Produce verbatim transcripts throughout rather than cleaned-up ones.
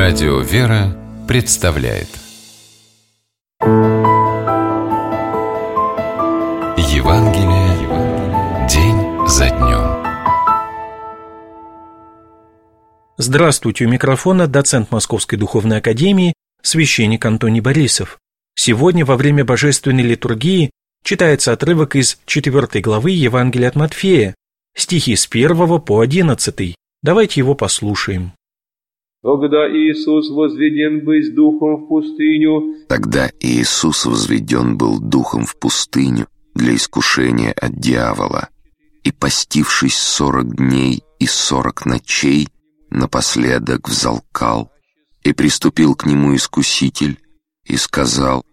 Радио «Вера» представляет Евангелие день за днем. Здравствуйте, у микрофона доцент Московской Духовной Академии, священник Антоний Борисов. Сегодня во время Божественной литургии читается отрывок из четвёртой главы Евангелия от Матфея, стихи с первого по одиннадцатый. Давайте его послушаем. Тогда Иисус возведен быть духом в пустыню. Тогда Иисус возведен был духом в пустыню для искушения от дьявола, и, постившись сорок дней и сорок ночей, напоследок взалкал, и приступил к нему искуситель и сказал: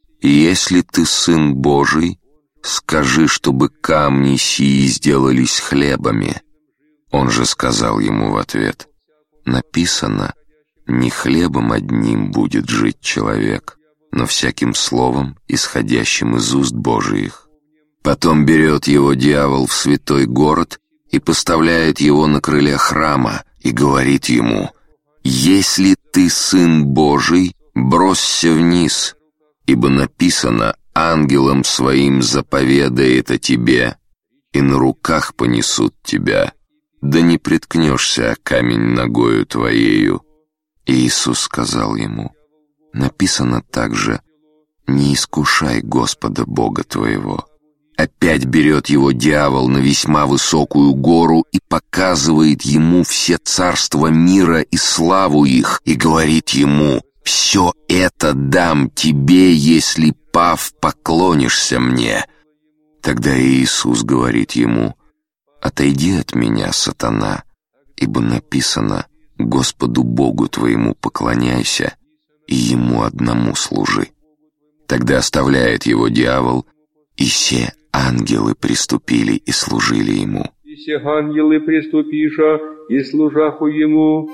«Если ты Сын Божий, скажи, чтобы камни сии сделались хлебами». Он же сказал ему в ответ: «Написано, не хлебом одним будет жить человек, но всяким словом, исходящим из уст Божиих». Потом берет его дьявол в святой город и поставляет его на крыле храма и говорит ему: «Если ты Сын Божий, бросься вниз, ибо написано, ангелам своим заповедает о тебе, и на руках понесут тебя, да не приткнешься о камень ногою твоею». И Иисус сказал ему: «Написано также, не искушай Господа Бога твоего». Опять берет его дьявол на весьма высокую гору и показывает ему все царства мира и славу их, и говорит ему: «Все это дам тебе, если, пав, поклонишься мне». Тогда Иисус говорит ему: «Отойди от меня, сатана, ибо написано: Господу Богу твоему поклоняйся и Ему одному служи». Тогда оставляет его дьявол, и все ангелы приступили и служили ему. И все ангелы приступиша и служаху ему.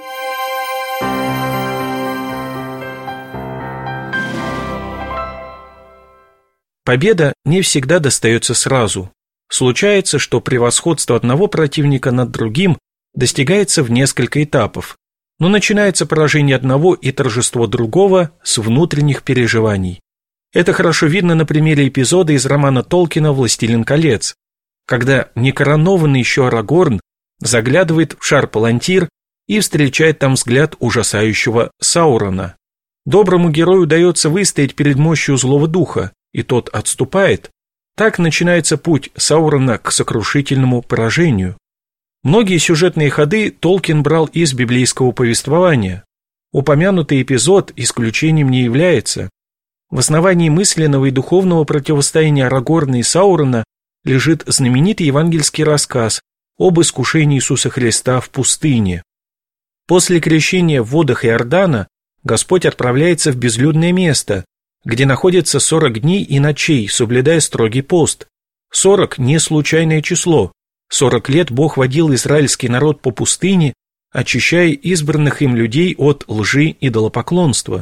Победа не всегда достается сразу. Случается, что превосходство одного противника над другим достигается в несколько этапов, но начинается поражение одного и торжество другого с внутренних переживаний. Это хорошо видно на примере эпизода из романа Толкина «Властелин колец», когда некоронованный еще Арагорн заглядывает в шар Палантир и встречает там взгляд ужасающего Саурона. Доброму герою удается выстоять перед мощью злого духа, и тот отступает. Так начинается путь Саурона к сокрушительному поражению. Многие сюжетные ходы Толкин брал из библейского повествования. Упомянутый эпизод исключением не является. В основании мысленного и духовного противостояния Арагорна и Саурона лежит знаменитый евангельский рассказ об искушении Иисуса Христа в пустыне. После крещения в водах Иордана Господь отправляется в безлюдное место, где находится сорок дней и ночей, соблюдая строгий пост. Сорок – не случайное число. Сорок лет Бог водил израильский народ по пустыне, очищая избранных им людей от лжи и идолопоклонства.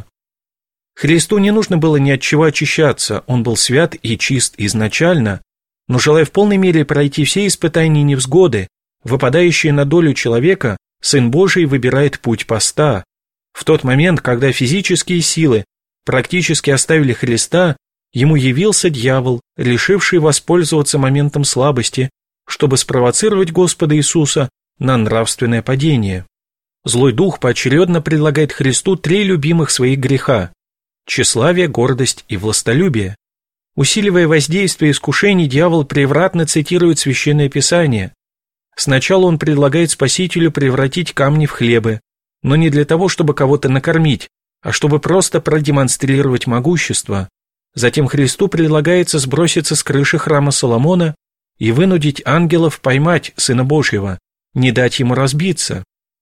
Христу не нужно было ни от чего очищаться, он был свят и чист изначально, но, желая в полной мере пройти все испытания и невзгоды, выпадающие на долю человека, Сын Божий выбирает путь поста. В тот момент, когда физические силы практически оставили Христа, ему явился дьявол, решивший воспользоваться моментом слабости, чтобы спровоцировать Господа Иисуса на нравственное падение. Злой дух поочередно предлагает Христу три любимых своих греха: тщеславие, гордость и властолюбие. Усиливая воздействие искушений, дьявол превратно цитирует Священное Писание. Сначала он предлагает Спасителю превратить камни в хлебы, но не для того, чтобы кого-то накормить, а чтобы просто продемонстрировать могущество. Затем Христу предлагается сброситься с крыши храма Соломона и вынудить ангелов поймать Сына Божьего, не дать ему разбиться.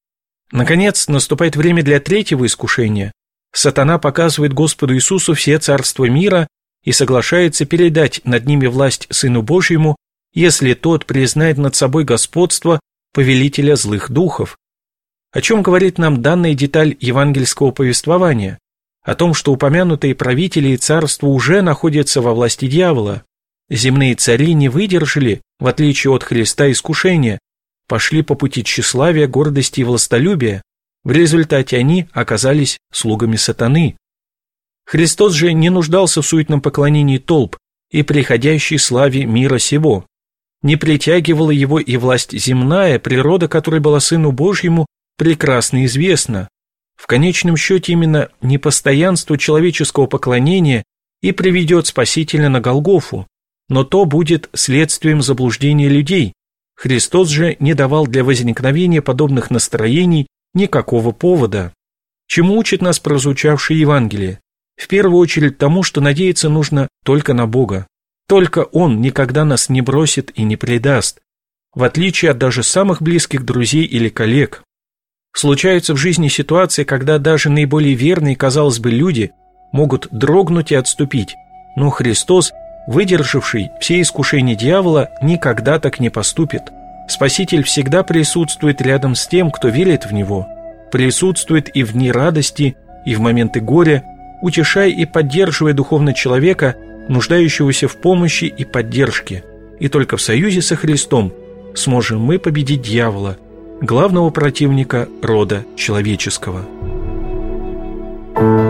Наконец, наступает время для третьего искушения. Сатана показывает Господу Иисусу все царства мира и соглашается передать над ними власть Сыну Божьему, если тот признает над собой господство повелителя злых духов. О чем говорит нам данная деталь евангельского повествования? О том, что упомянутые правители и царства уже находятся во власти дьявола. Земные цари не выдержали, в отличие от Христа, искушения, пошли по пути тщеславия, гордости и властолюбия, В результате они оказались слугами сатаны. Христос же не нуждался в суетном поклонении толп и приходящей славе мира сего. Не притягивала его и власть земная, природа которой была Сыну Божьему прекрасно известна. В конечном счете именно непостоянство человеческого поклонения и приведет Спасителя на Голгофу, но то будет следствием заблуждения людей. Христос же не давал для возникновения подобных настроений никакого повода. Чему учит нас прозвучавшее Евангелие? В первую очередь тому, что надеяться нужно только на Бога. Только Он никогда нас не бросит и не предаст, в отличие от даже самых близких друзей или коллег. Случаются в жизни ситуации, когда даже наиболее верные, казалось бы, люди могут дрогнуть и отступить, но Христос, выдержавший все искушения дьявола, никогда так не поступит. Спаситель всегда присутствует рядом с тем, кто верит в Него, присутствует и в дни радости, и в моменты горя, утешая и поддерживая духовно человека, нуждающегося в помощи и поддержке. И только в союзе со Христом сможем мы победить дьявола, главного противника рода человеческого.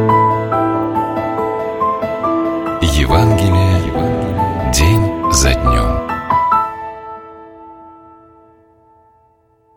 Евангелие день за днем.